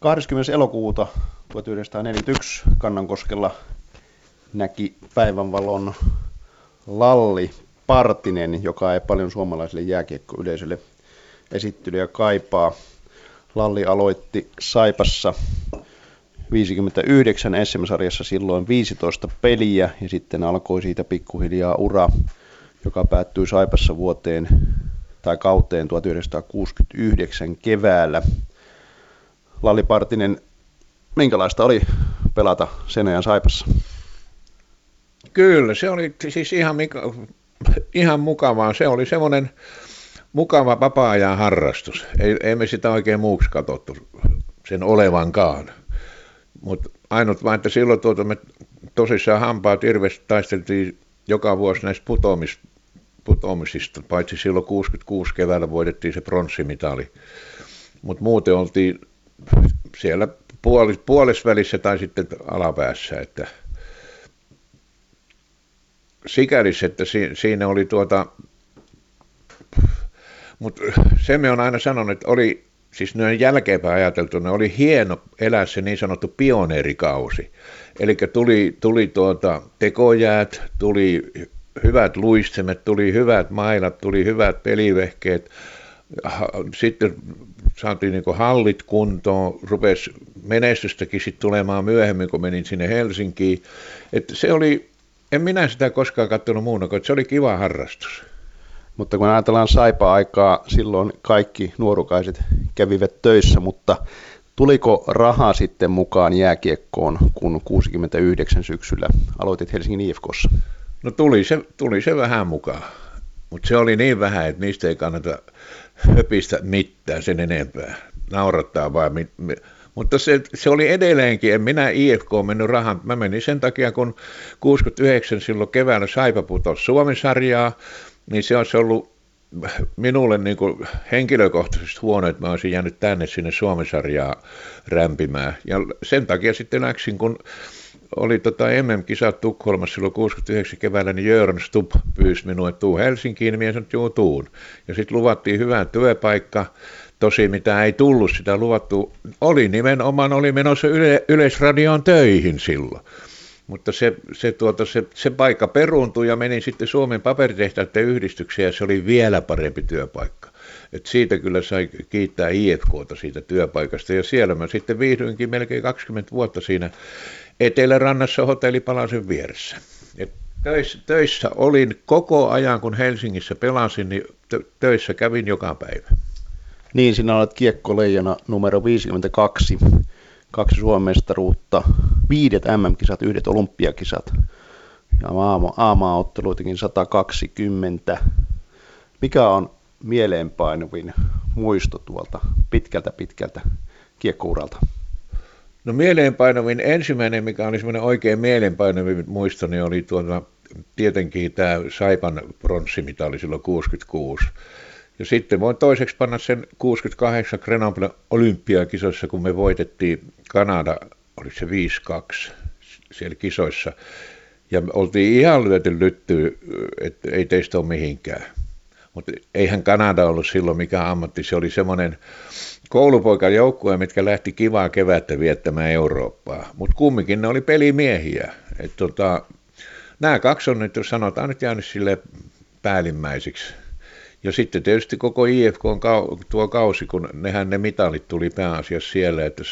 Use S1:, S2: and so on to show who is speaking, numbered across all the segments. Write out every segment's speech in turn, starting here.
S1: 20. elokuuta 1941 Kannankoskella näki päivänvalon Lalli Partinen, joka ei paljon suomalaiselle jääkiekkoyleisölle esittelyä kaipaa. Lalli aloitti Saipassa 59 SM-sarjassa silloin 15 peliä ja sitten alkoi siitä pikkuhiljaa ura, joka päättyi Saipassa kauteen 1969 keväällä. Lalli Partinen, minkälaista oli pelata sen ajan Saipassa?
S2: Kyllä, se oli siis ihan mukavaa. Se oli semmoinen mukava vapaa-ajan harrastus. Ei me sitä oikein muuksi katsottu sen olevankaan. Mutta ainut vain, että silloin me tosissaan hampaat hirveästi taisteltiin joka vuosi näistä putoamisista, paitsi silloin 66 keväällä voitettiin se pronssimitali. Mutta muuten oltiin siellä puolesvälissä tai sitten alapäässä, että sikälis, että siinä oli mutta se me on aina sanonut, että oli, siis noin jälkeenpäin ajateltuna, oli hieno elää se niin sanottu pioneerikausi. Eli tuli tekojäät, tuli hyvät luistemet, tuli hyvät mailat, tuli hyvät pelivehkeet, sitten saatiin niin kuin hallit kuntoon, rupesi menestystäkin sitten tulemaan myöhemmin, kun menin sinne Helsinkiin. Että se oli, en minä sitä koskaan katsonut muuna, kun se oli kiva harrastus.
S1: Mutta kun ajatellaan Saipa-aikaa, silloin kaikki nuorukaiset kävivät töissä, mutta tuliko raha sitten mukaan jääkiekkoon, kun 69 syksyllä aloitit Helsingin IFK:ssa?
S2: No tuli se vähän mukaan, mutta se oli niin vähän, että niistä ei kannata höpistä mitään sen enempää, naurattaa vaan. Mutta se oli edelleenkin, en minä IFK mennyt rahan, mä menin sen takia, kun 69 silloin keväällä Saipa putosi Suomen-sarjaa, niin se olisi ollut minulle niin kuin henkilökohtaisesti huono, että mä olisin jäänyt tänne sinne Suomen-sarjaa rämpimään. Ja sen takia sitten läksin, kun oli MM-kisat Tukholmassa silloin 69 keväällä, niin Jöran Stubb pyysi minua, että tuu Helsinkiin, niin minä sanoin, että joo, tuun. Ja sitten luvattiin hyvää työpaikka, tosi mitä ei tullut sitä luvattu, oli menossa Yleisradioon töihin silloin. Mutta se paikka peruuntui ja menin sitten Suomen paperitehtaiden yhdistykseen ja se oli vielä parempi työpaikka. Et siitä kyllä sai kiittää IFK:ta siitä työpaikasta ja siellä mä sitten viihdyinkin melkein 20 vuotta siinä Etelärannassa hotellipalasen vieressä. Et töissä olin koko ajan, kun Helsingissä pelasin, niin töissä kävin joka päivä.
S1: Niin, sinä olet kiekkoleijana numero 52. 2 Suomen-mestaruutta, 5 MM-kisat, 1 olympiakisat ja A-maaotteluitakin 120. Mikä on mieleenpainuvin muisto tuolta pitkältä kiekkouralta?
S2: No mieleenpainuvin ensimmäinen, mikä oli semmoinen oikein mieleenpainuvin muisto, niin oli tietenkin tämä Saipan pronssimitali silloin 66. Ja sitten voin toiseksi panna sen 68 Grenoble olympiakisoissa, kun me voitettiin Kanada, oliko se 5-2 siellä kisoissa. Ja oltiin ihan lyöty lyttyä, että ei teistä ole mihinkään. Mutta eihän Kanada ollut silloin mikään ammatti, se oli semmoinen koulupoikajoukkue, mitkä lähti kivaa kevättä viettämään Eurooppaa. Mutta kumminkin ne oli pelimiehiä. Nämä kaksi on nyt, jos sanotaan, nyt jäänyt sille päällimmäisiksi. Ja sitten tietysti koko IFK on tuo kausi, kun ne mitalit tuli pääasiassa siellä, että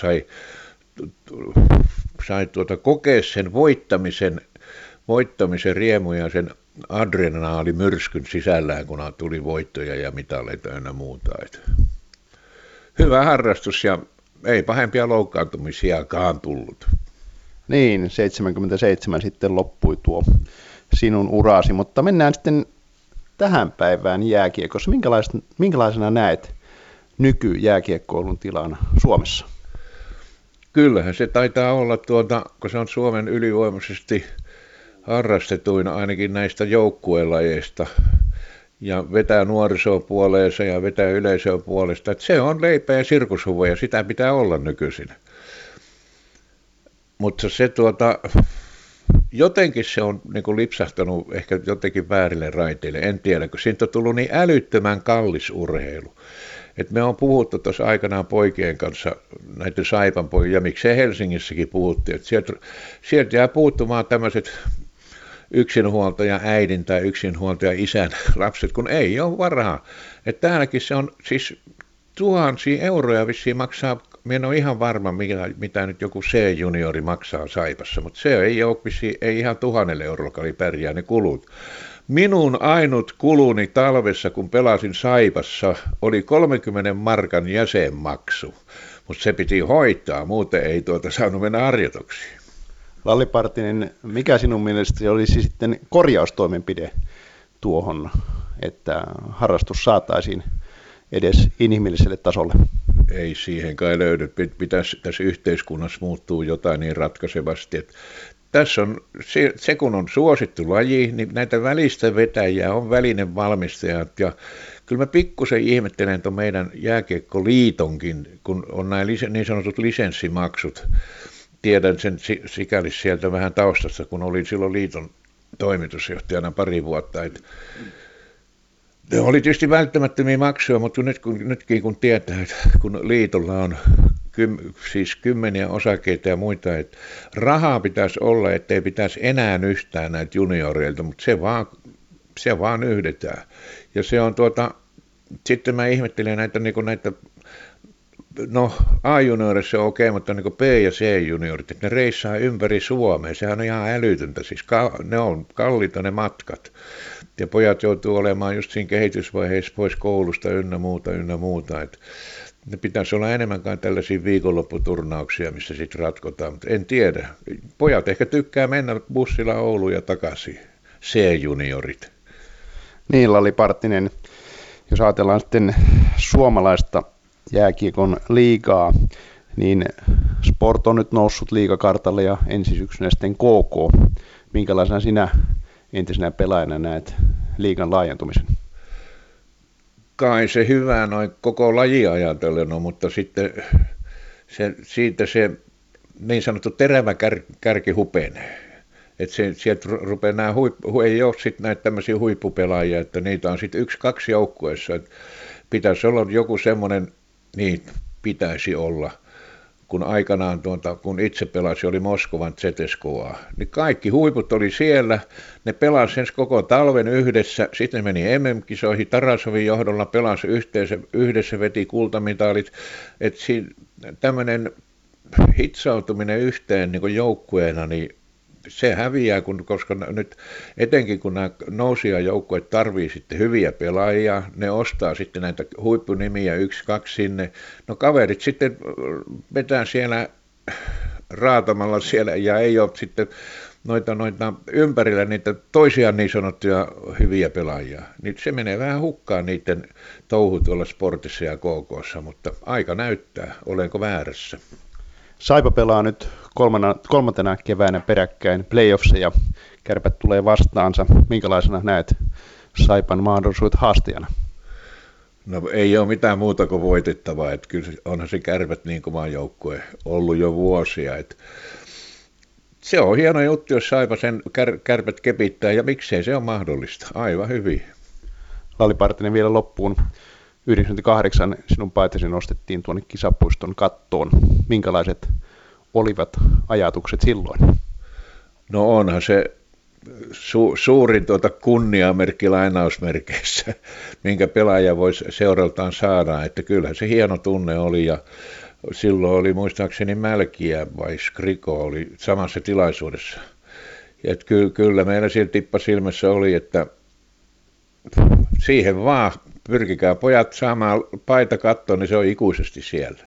S2: sai kokea sen voittamisen riemu ja sen adrenaalimyrskyn sisällään, kun tuli voittoja ja mitaleita ja muuta. Hyvä harrastus ja ei pahempia loukkaantumisiakaan tullut.
S1: Niin, 77 sitten loppui tuo sinun urasi, mutta mennään sitten tähän päivään jääkiekossa. Minkälaisena näet nykyjääkiekkoilun tilan Suomessa?
S2: Kyllähän se taitaa olla, kun se on Suomen ylivoimaisesti harrastetuin ainakin näistä joukkuelajeista ja vetää nuorisopuoleensa ja vetää yleisöön puolesta. Että se on leipä ja sirkushuva ja sitä pitää olla nykyisin. Mutta se jotenkin se on niin kuin lipsahtanut ehkä jotenkin väärille raiteille, en tiedä, kun siitä on tullut niin älyttömän kallis urheilu. että me on puhuttu tuossa aikanaan poikien kanssa, näiden Saipan poikien, ja miksei Helsingissäkin puhuttiin, että sieltä jää puuttumaan tämmöiset yksinhuoltaja äidin tai yksinhuoltaja isän lapset, kun ei ole varaa. Että täälläkin se on siis tuhansia euroja vissiin maksaa, minä en ole ihan varma, mitä nyt joku C-juniori maksaa Saipassa, mutta se ei ole vissiin, ei ihan 1 000 eurolla pärjää ne kulut. Minun ainut kuluni talvessa, kun pelasin Saipassa, oli 30 markan jäsenmaksu, mutta se piti hoitaa, muuten ei saanut mennä harjoituksiin.
S1: Lalli Partinen, mikä sinun mielestäsi olisi sitten korjaustoimenpide tuohon, että harrastus saataisiin edes inhimilliselle tasolle?
S2: Ei siihen kai löydy. Pitäisi tässä yhteiskunnassa muuttua jotain niin ratkaisevasti. Että tässä on se, kun on suosittu laji, niin näitä välistä vetäjiä on välinen valmistajat. Ja kyllä mä pikkusen ihmettelen tuon meidän jääkiekkoliitonkin, kun on nämä niin sanotut lisenssimaksut. Tiedän sen sikäli sieltä vähän taustasta, kun olin silloin liiton toimitusjohtajana 2 vuotta. Ne oli tietysti välttämättömiä maksuja, mutta nytkin kun tietää, että kun liitolla on siis 10 osakkeita ja muita, että rahaa pitäisi olla, ettei pitäisi enää yhtään näitä junioreilta, mutta se vaan yhdetään. Ja se on sitten mä ihmettelen näitä, no A-junioreissa on okei, mutta niin kuin B- ja C-juniorit, että ne reissaa ympäri Suomea, sehän on ihan älytöntä, siis ne on kalliita ne matkat. Ja pojat joutuu olemaan just siinä kehitysvaiheessa pois koulusta ynnä muuta. Että ne pitäisi olla enemmän kai tällaisia viikonlopputurnauksia, missä sitten ratkotaan, mutta en tiedä. Pojat ehkä tykkää mennä bussilla Ouluun ja takaisin, C-juniorit.
S1: Niin, Lalli Partinen, jos ajatellaan sitten suomalaista jääkiekon liigaa, niin Sport on nyt noussut liigakartalle ja ensi syksynä sitten KK. Minkälaisena sinä entisenä pelaajana näet liigan laajentumisen?
S2: Kai se hyvä noin koko laji ajatellen on, mutta sitten siitä se niin sanottu terävä kärki hupenee. Että sieltä rupeaa nämä ei ole sitten näitä tämmöisiä huippupelaajia, että niitä on sitten 1-2 joukkueessa. Pitäisi olla joku semmoinen, niin pitäisi olla, kun aikanaan kun itse pelasi, oli Moskovan ZSKA, niin kaikki huiput oli siellä, ne pelasi ensin koko talven yhdessä, sitten ne meni MM-kisoihin, Tarasovin johdolla pelasi yhdessä veti kultamitalit, että tämmöinen hitsautuminen yhteen niin kuin joukkueena, niin se häviää, koska nyt etenkin kun nämä nousijajoukkueet tarvii sitten hyviä pelaajia, ne ostaa sitten näitä huippunimiä 1-2 sinne. No kaverit sitten vetää siellä raatamalla siellä ja ei ole sitten noita ympärillä niitä toisia niin sanottuja hyviä pelaajia. Niin se menee vähän hukkaan niiden touhu tuolla Sportissa ja KK:ssa, mutta aika näyttää, olenko väärässä.
S1: Saipa pelaa nyt kolmantena keväänä peräkkäin playoffseja. Kärpät tulee vastaansa. Minkälaisena näet Saipan mahdollisuudet haastajana?
S2: No ei ole mitään muuta kuin voitettavaa. Että kyllä onhan se Kärpät niin kova joukkue ollut jo vuosia. Että se on hieno juttu, jos Saipa sen Kärpät kepittää ja miksei se on mahdollista. Aivan hyvin.
S1: Lalli Partinen vielä loppuun. 98 sinun paitasi nostettiin tuonne kisapuiston kattoon. Minkälaiset olivat ajatukset silloin?
S2: No onhan se suurin kunniamerkki lainausmerkeissä, minkä pelaaja voisi seuraltaan saada. Että kyllähän se hieno tunne oli ja silloin oli muistaakseni Mälkiä vai Skriko oli samassa tilaisuudessa. Et kyllä meillä siellä tippa silmässä oli, että siihen vaan pyrkikää pojat saamaan paita kattoon, niin se on ikuisesti siellä.